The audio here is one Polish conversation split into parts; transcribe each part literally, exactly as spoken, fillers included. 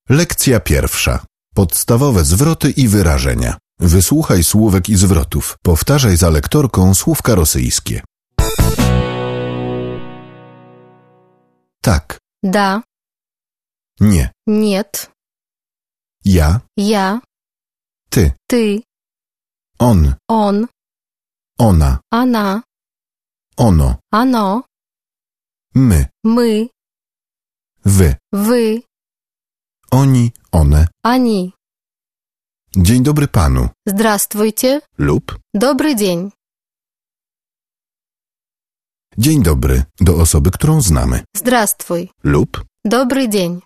Lekcja pierwsza. Podstawowe zwroty i wyrażenia. Wysłuchaj słówek i zwrotów. Powtarzaj za lektorką słówka rosyjskie. Tak. Да. Nie. Нет. Ja. Я. Ty. Ты. On. Он. Ona. Она. Ono. Оно. My. Мы. Wy. Вы. Oni. One. Они. Dzień dobry panu. Здравствуйте. Lub. Добрый день. Dzień dobry do osoby, którą znamy. Здравствуй. Lub. Добрый день.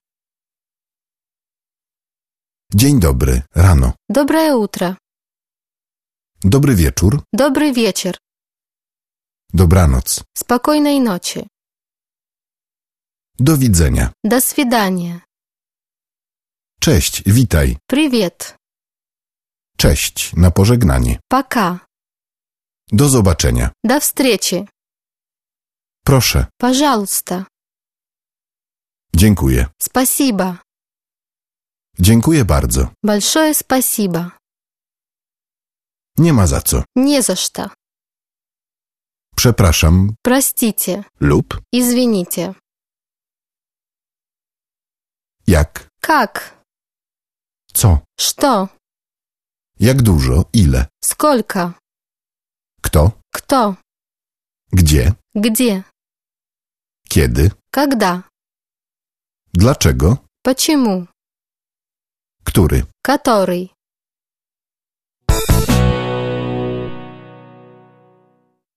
Dzień dobry rano. Доброе утро. Dobry wieczór. Добрый вечер. Dobranoc. Спокойной ночи. Do widzenia. До свидания. Cześć, witaj. Привет. Cześć, na pożegnanie. Пока. Do zobaczenia. До встречи. Proszę. Пожалуйста. Dziękuję. Спасибо. Dziękuję bardzo. Большое спасибо. Nie ma za co. Не за что. Przepraszam. Простите. Lub. Извините. Jak? Как? Co? Что? Jak dużo? Ile? Сколько? Kto? Кто? Gdzie? Где? Kiedy? Когда? Dlaczego? Почему? Który? Который?